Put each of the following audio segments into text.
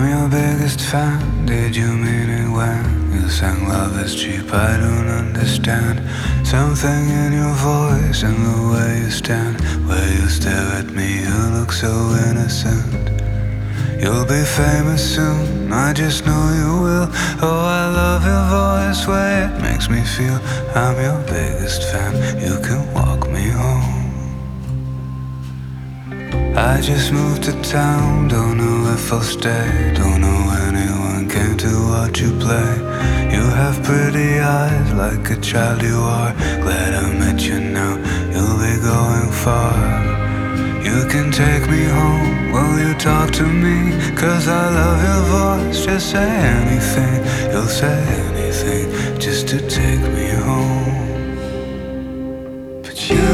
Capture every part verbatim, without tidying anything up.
I'm your biggest fan. Did you mean it when you sang love is cheap? I don't understand. Something in your voice and the way you stand, where you stare at me, you look so innocent. You'll be famous soon, I just know you will. Oh, I love your voice, way it makes me feel. I'm your biggest fan, you can walk me home. I just moved to town, don't know if I'll stay. Don't know anyone came to watch you play. You have pretty eyes, like a child you are. Glad I met you now, you'll be going far. You can take me home, will you talk to me? Cause I love your voice, just say anything. You'll say anything, just to take me home. But you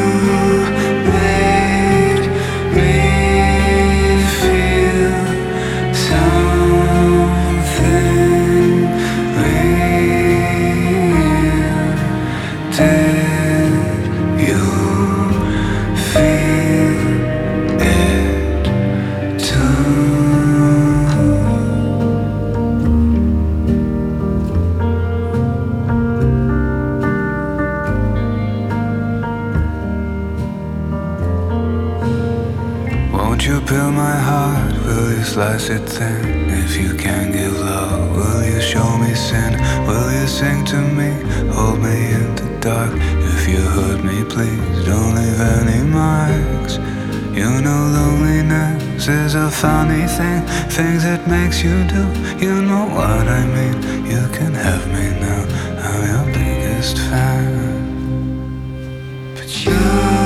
won't you peel my heart, will you slice it thin? If you can't give love, will you show me sin? Will you sing to me, hold me in the dark? If you hurt me, please don't leave any marks. You know loneliness is a funny thing, things it makes you do, you know what I mean. You can have me now, I'm your biggest fan. But you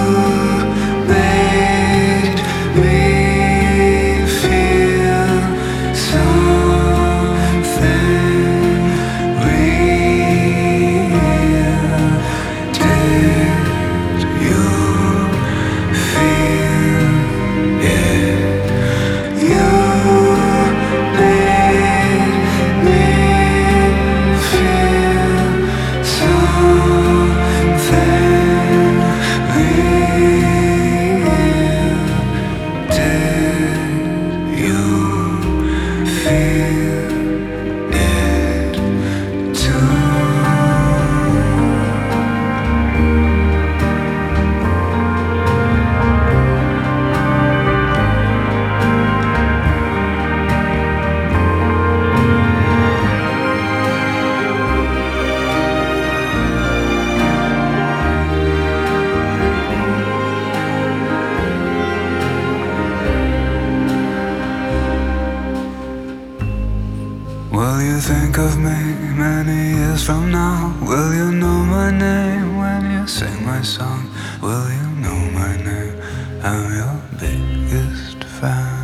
will you think of me many years from now? Will you know my name when you sing my song? Will you know my name? I'm your biggest fan.